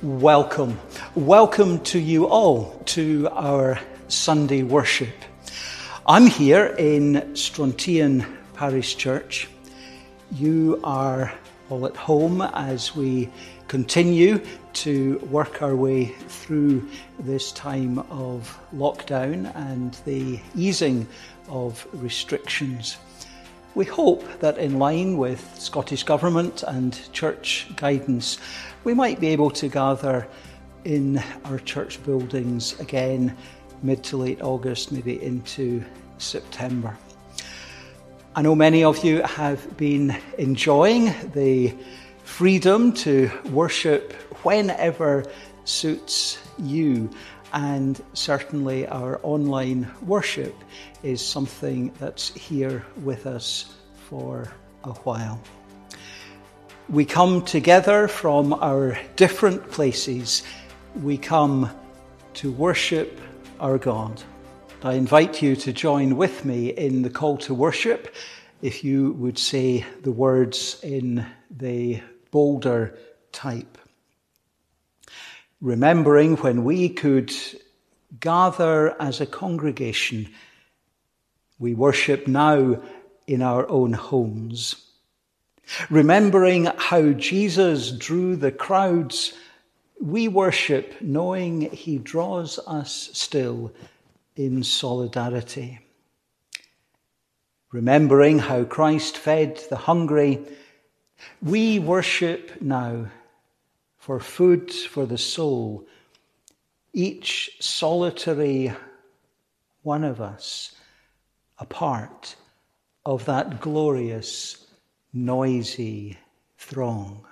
Welcome. Welcome to you all to our Sunday worship. I'm here in Strontian Parish Church. You are all at home as we continue to work our way through this time of lockdown and the easing of restrictions. We hope that in line with Scottish Government and church guidance, we might be able to gather in our church buildings again mid to late August, maybe into September. I know many of you have been enjoying the freedom to worship whenever suits you, and certainly our online worship is something that's here with us for a while. We come together from our different places. We come to worship our God. I invite you to join with me in the call to worship, if you would say the words in the bolder type. Remembering when we could gather as a congregation, we worship now in our own homes. Remembering how Jesus drew the crowds, we worship knowing he draws us still in solidarity. Remembering how Christ fed the hungry, we worship now for food for the soul, each solitary one of us a part of that glorious, noisy throng.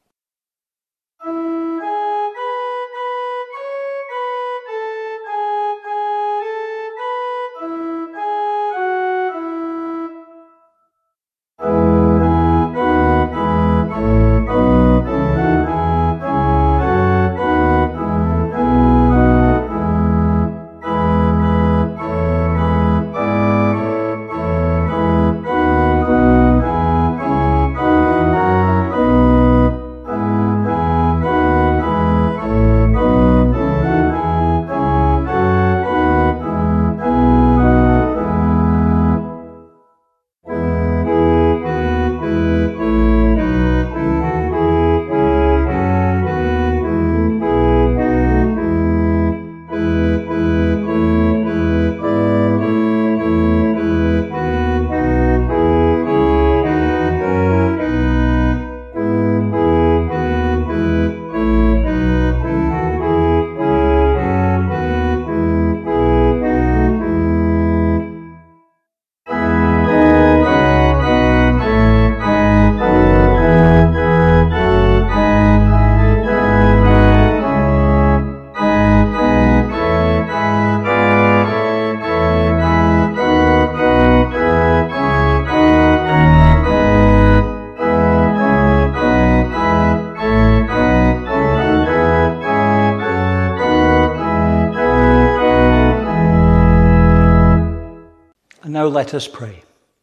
Now let us pray.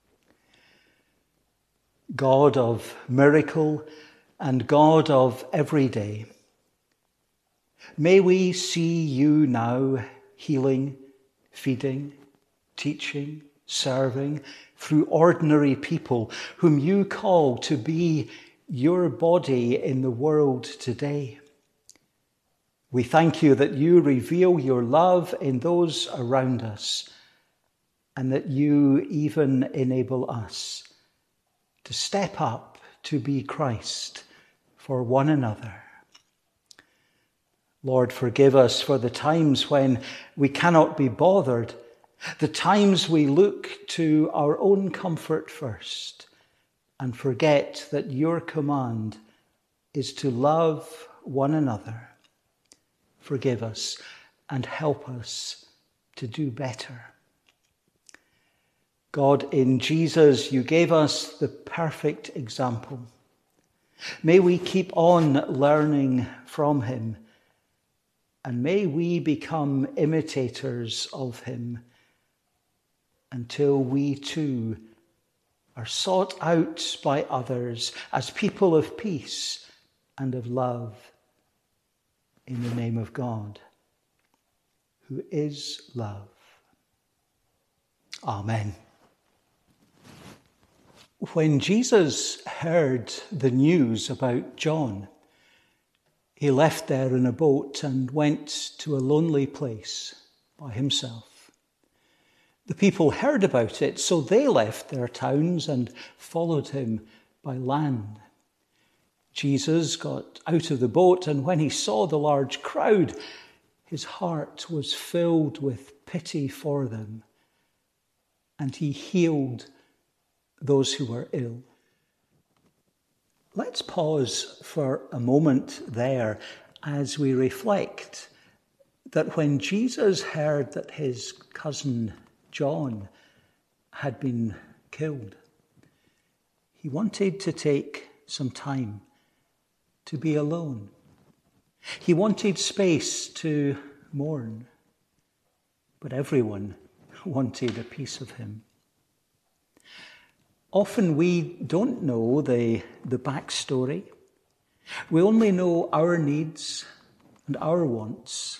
God of miracle and God of every day, may we see you now healing, feeding, teaching, serving through ordinary people whom you call to be your body in the world today. We thank you that you reveal your love in those around us, and that you even enable us to step up to be Christ for one another. Lord, forgive us for the times when we cannot be bothered, the times we look to our own comfort first and forget that your command is to love one another. Forgive us and help us to do better. God, in Jesus, you gave us the perfect example. May we keep on learning from him, and may we become imitators of him until we too are sought out by others as people of peace and of love, in the name of God, who is love. Amen. When Jesus heard the news about John, he left there in a boat and went to a lonely place by himself. The people heard about it, so they left their towns and followed him by land. Jesus got out of the boat, and when he saw the large crowd, his heart was filled with pity for them, and he healed those who were ill. Let's pause for a moment there as we reflect that when Jesus heard that his cousin John had been killed, he wanted to take some time to be alone. He wanted space to mourn, but everyone wanted a piece of him. Often we don't know the backstory. We only know our needs and our wants.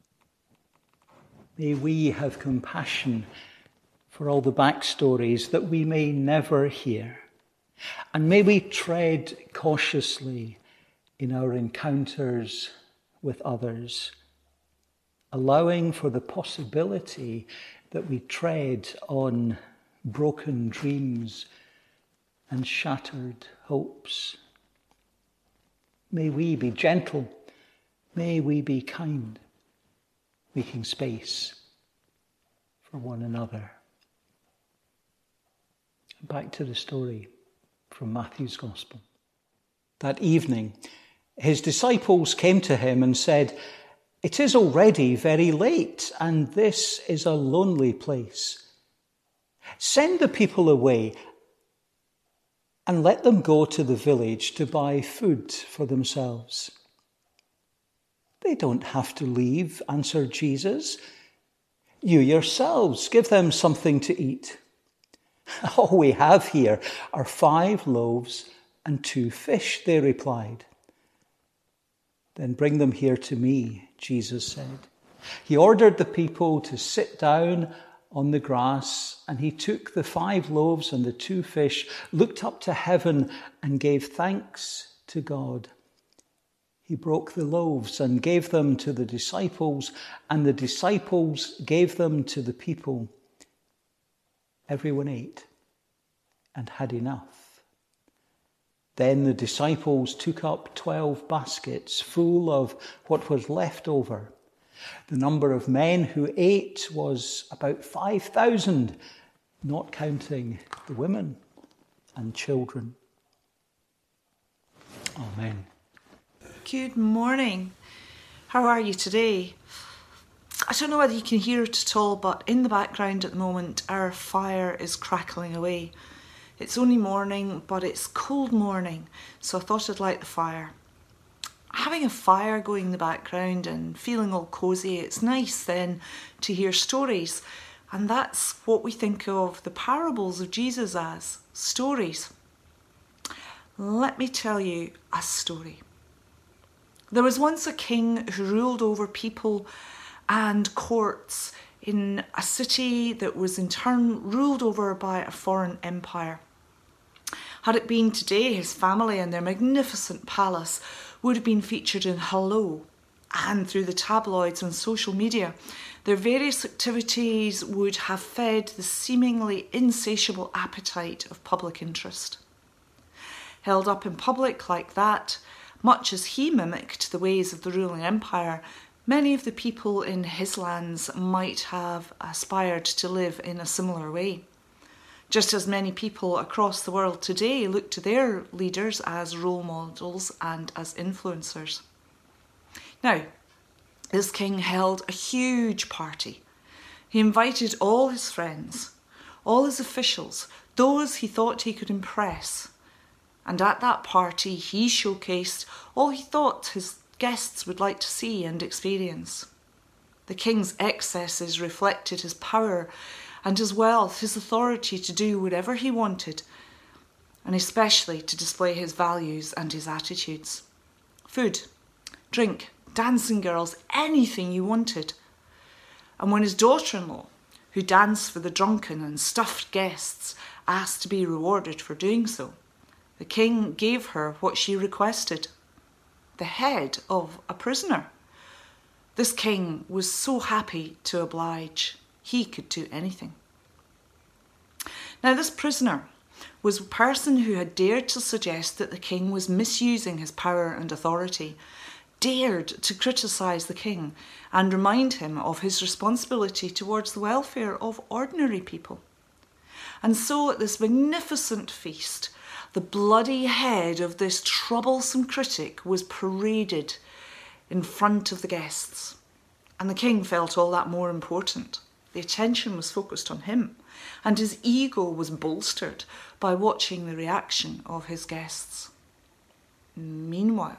May we have compassion for all the backstories that we may never hear. And may we tread cautiously in our encounters with others, allowing for the possibility that we tread on broken dreams and shattered hopes. May we be gentle. May we be kind, making space for one another. Back to the story from Matthew's Gospel. That evening, his disciples came to him and said, "It is already very late, and this is a lonely place. Send the people away and let them go to the village to buy food for themselves." "They don't have to leave," answered Jesus. "You yourselves give them something to eat." "All we have here are 5 loaves and 2 fish," they replied. "Then bring them here to me," Jesus said. He ordered the people to sit down on the grass, and he took the 5 loaves and the 2 fish, looked up to heaven and gave thanks to God. He broke the loaves and gave them to the disciples, and the disciples gave them to the people. Everyone ate and had enough. Then the disciples took up 12 baskets full of what was left over. The number of men who ate was about 5,000, not counting the women and children. Amen. Good morning. How are you today? I don't know whether you can hear it at all, but in the background at the moment, our fire is crackling away. It's only morning, but it's cold morning, so I thought I'd light the fire. Having a fire going in the background and feeling all cosy, it's nice then to hear stories. And that's what we think of the parables of Jesus as, stories. Let me tell you a story. There was once a king who ruled over people and courts in a city that was in turn ruled over by a foreign empire. Had it been today, his family and their magnificent palace would have been featured in Hello, and through the tabloids and social media, their various activities would have fed the seemingly insatiable appetite of public interest. Held up in public like that, much as he mimicked the ways of the ruling empire, many of the people in his lands might have aspired to live in a similar way. Just as many people across the world today look to their leaders as role models and as influencers. Now, this king held a huge party. He invited all his friends, all his officials, those he thought he could impress. And at that party, he showcased all he thought his guests would like to see and experience. The king's excesses reflected his power and his wealth, his authority to do whatever he wanted, and especially to display his values and his attitudes. Food, drink, dancing girls, anything you wanted. And when his daughter-in-law, who danced for the drunken and stuffed guests, asked to be rewarded for doing so, the king gave her what she requested, the head of a prisoner. This king was so happy to oblige. He could do anything. Now, this prisoner was a person who had dared to suggest that the king was misusing his power and authority, dared to criticise the king and remind him of his responsibility towards the welfare of ordinary people. And so at this magnificent feast, the bloody head of this troublesome critic was paraded in front of the guests. And the king felt all that more important. The attention was focused on him, and his ego was bolstered by watching the reaction of his guests. Meanwhile,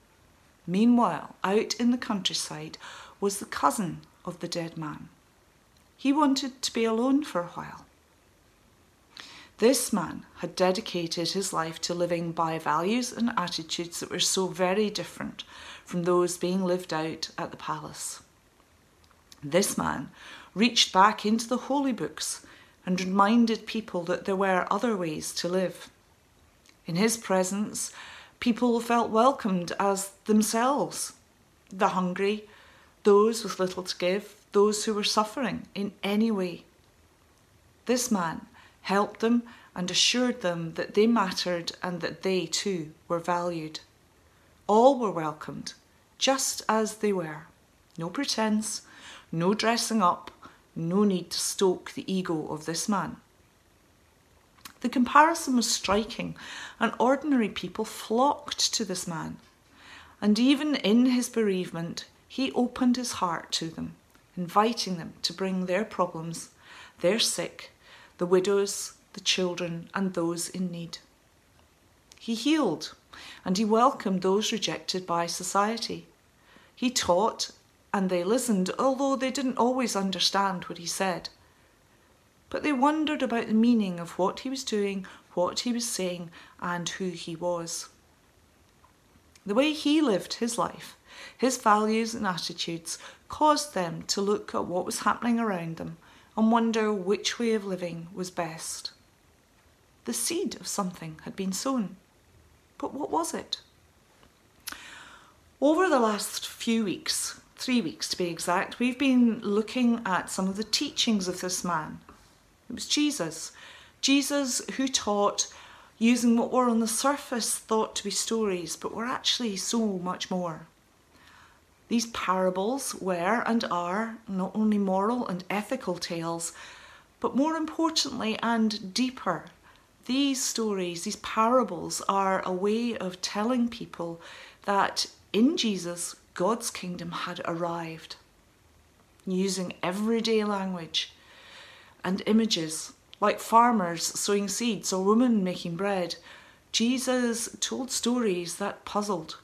out in the countryside was the cousin of the dead man. He wanted to be alone for a while. This man had dedicated his life to living by values and attitudes that were so very different from those being lived out at the palace. This man reached back into the holy books and reminded people that there were other ways to live. In his presence, people felt welcomed as themselves, the hungry, those with little to give, those who were suffering in any way. This man helped them and assured them that they mattered and that they too were valued. All were welcomed, just as they were. No pretense, no dressing up, no need to stoke the ego of this man. The comparison was striking, and ordinary people flocked to this man. And even in his bereavement, he opened his heart to them, inviting them to bring their problems, their sick, the widows, the children, and those in need. He healed, and he welcomed those rejected by society. He taught, and they listened, although they didn't always understand what he said. But they wondered about the meaning of what he was doing, what he was saying, and who he was. The way he lived his life, his values and attitudes, caused them to look at what was happening around them and wonder which way of living was best. The seed of something had been sown. But what was it? Over the last few weeks, 3 weeks to be exact, we've been looking at some of the teachings of this man. It was Jesus. Jesus who taught using what were on the surface thought to be stories, but were actually so much more. These parables were and are not only moral and ethical tales, but more importantly and deeper, these stories, these parables, are a way of telling people that in Jesus, God's kingdom had arrived. Using everyday language and images, like farmers sowing seeds or women making bread, Jesus told stories that puzzled.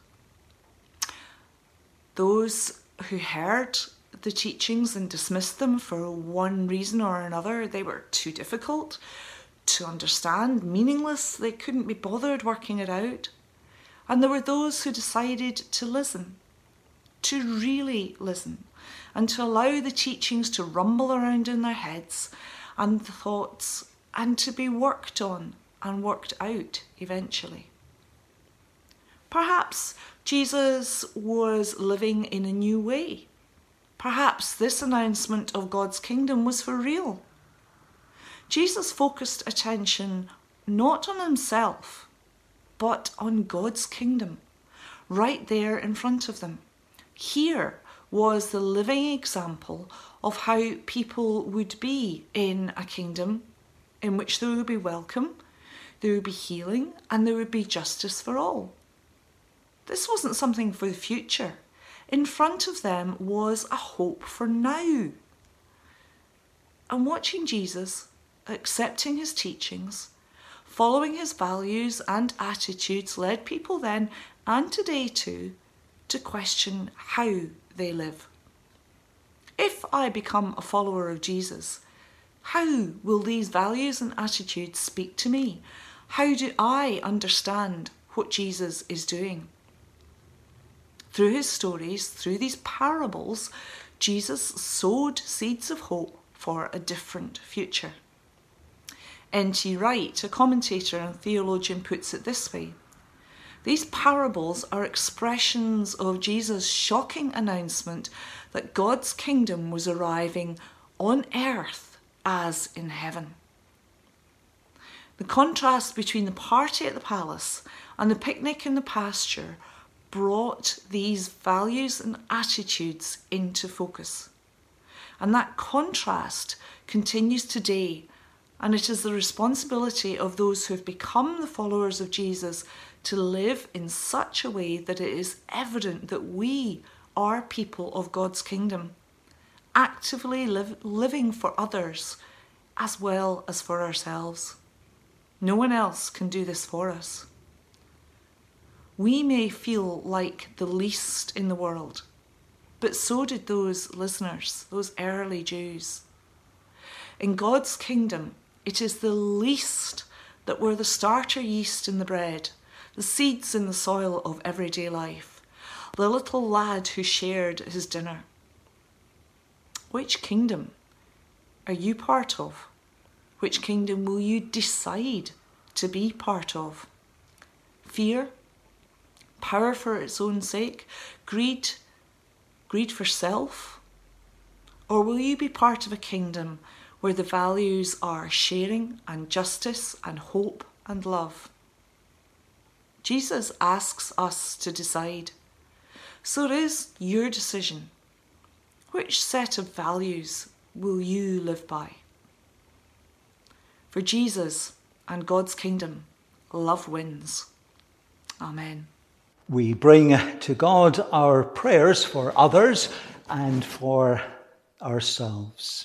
Those who heard the teachings and dismissed them for one reason or another, they were too difficult to understand, meaningless, they couldn't be bothered working it out. And there were those who decided to listen, to really listen, and to allow the teachings to rumble around in their heads and the thoughts, and to be worked on and worked out eventually. Perhaps Jesus was living in a new way. Perhaps this announcement of God's kingdom was for real. Jesus focused attention not on himself, but on God's kingdom, right there in front of them. Here was the living example of how people would be in a kingdom in which there would be welcome, there would be healing, and there would be justice for all. This wasn't something for the future. In front of them was a hope for now. And watching Jesus, accepting his teachings, following his values and attitudes led people then, and today too, to question how they live. If I become a follower of Jesus, how will these values and attitudes speak to me? How do I understand what Jesus is doing? Through his stories, through these parables, Jesus sowed seeds of hope for a different future. N.T. Wright, a commentator and theologian, puts it this way: these parables are expressions of Jesus' shocking announcement that God's kingdom was arriving on earth as in heaven. The contrast between the party at the palace and the picnic in the pasture brought these values and attitudes into focus. And that contrast continues today, and it is the responsibility of those who have become the followers of Jesus to live in such a way that it is evident that we are people of God's kingdom, actively living for others as well as for ourselves. No one else can do this for us. We may feel like the least in the world, but so did those listeners, those early Jews. In God's kingdom, it is the least that were the starter yeast in the bread, the seeds in the soil of everyday life, the little lad who shared his dinner. Which kingdom are you part of? Which kingdom will you decide to be part of? Fear? Power for its own sake? Greed for self? Or will you be part of a kingdom where the values are sharing and justice and hope and love? Jesus asks us to decide. So it is your decision. Which set of values will you live by? For Jesus and God's kingdom, love wins. Amen. We bring to God our prayers for others and for ourselves.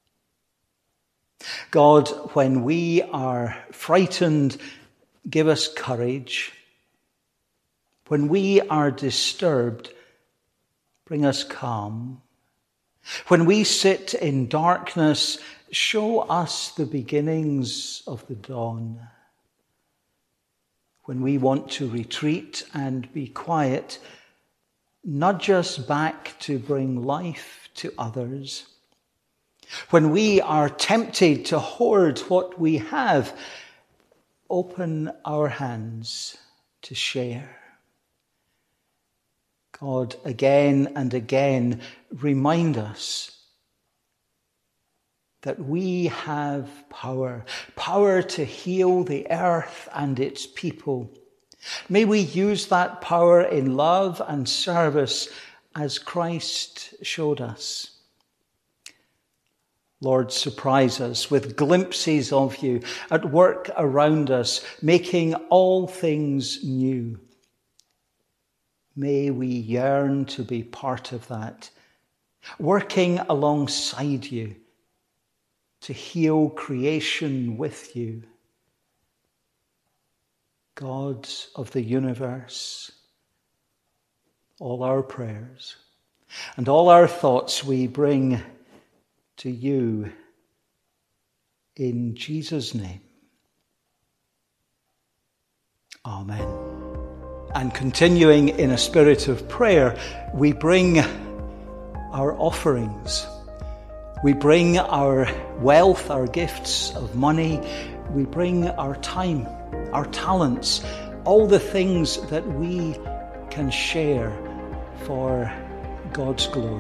God, when we are frightened, give us courage. When we are disturbed, bring us calm. When we sit in darkness, show us the beginnings of the dawn. When we want to retreat and be quiet, nudge us back to bring life to others. When we are tempted to hoard what we have, open our hands to share. God, again and again, remind us that we have power to heal the earth and its people. May we use that power in love and service as Christ showed us. Lord, surprise us with glimpses of you at work around us, making all things new. May we yearn to be part of that, working alongside you to heal creation with you. God of the universe, all our prayers and all our thoughts we bring to you in Jesus' name. Amen. And continuing in a spirit of prayer, we bring our offerings. We bring our wealth, our gifts of money. We bring our time, our talents, all the things that we can share for God's glory.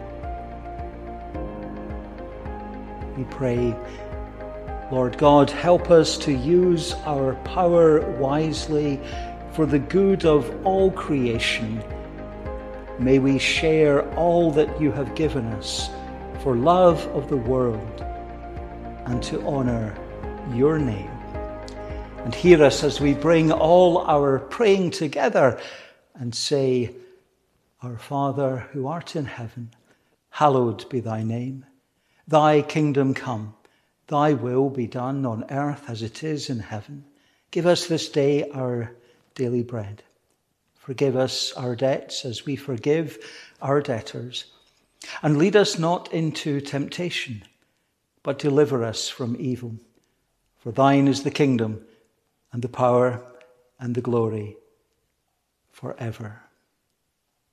We pray, Lord God, help us to use our power wisely for the good of all creation. May we share all that you have given us for love of the world and to honour your name. And hear us as we bring all our praying together and say, Our Father who art in heaven, hallowed be thy name. Thy kingdom come, thy will be done on earth as it is in heaven. Give us this day our daily bread. Forgive us our debts as we forgive our debtors. And lead us not into temptation, but deliver us from evil. For thine is the kingdom and the power and the glory forever.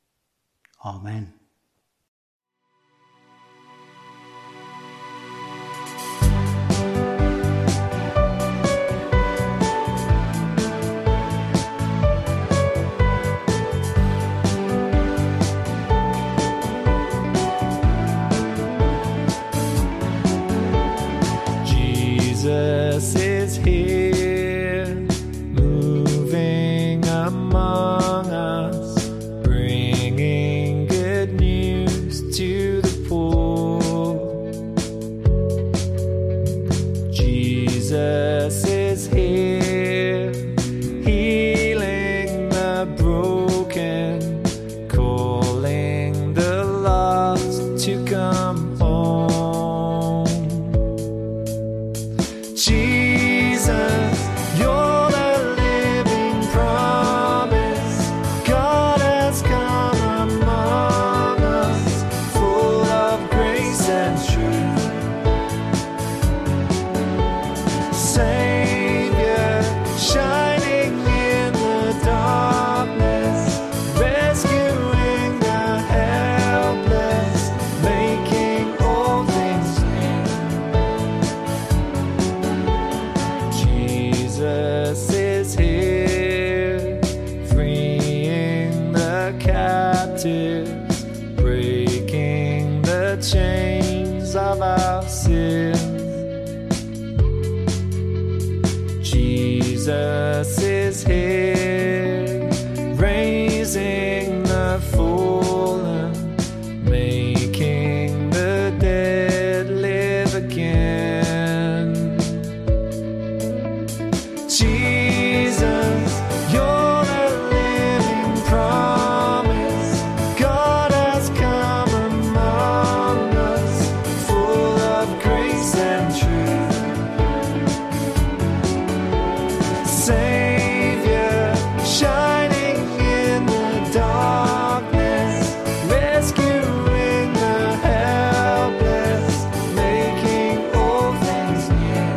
Amen. Jesus is here, moving among us, bringing good news to the poor. Jesus is here, healing the broken, calling the lost to come home. Jesus, you're the living promise. God has come among us, full of grace and truth. Savior, shining in the darkness, rescuing the helpless, making all things new. Jesus is here, freeing the captives, breaking the chains of our sins. Jesus is here, raising the fallen, making the dead live again. Jesus, you're the living promise. God has come among us, full of grace and truth. Savior, shining in the darkness, rescuing the helpless, making all things new.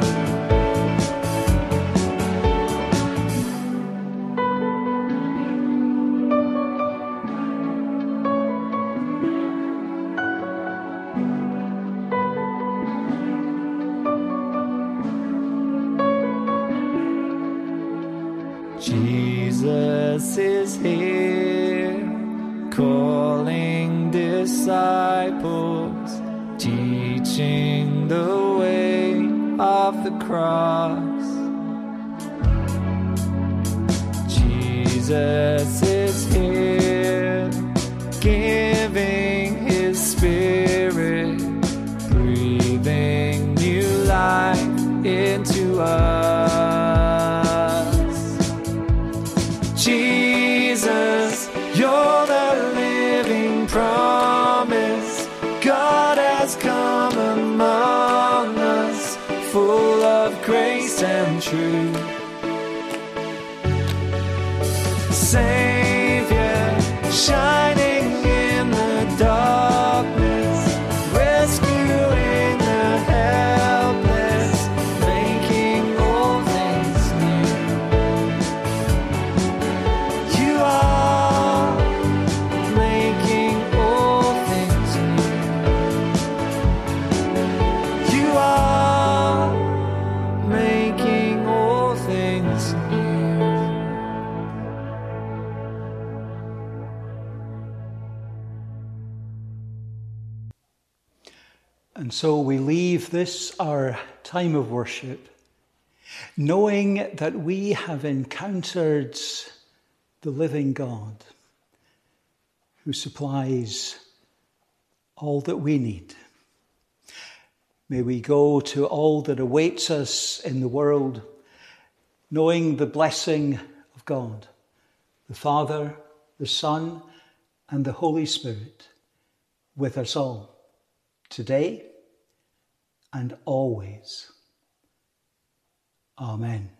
Jesus is here, calling disciples, teaching the way of the cross. Jesus is here, giving his spirit, breathing new life into us. Jesus, you're the living promise. God has come among us, full of grace and truth. Savior, shining in the darkness, rescuing the helpless, making all things new. You are making all things new. You are making all things new. And so we leave this, our time of worship, knowing that we have encountered the living God who supplies all that we need. May we go to all that awaits us in the world, knowing the blessing of God, the Father, the Son, and the Holy Spirit with us all, today and always. Amen.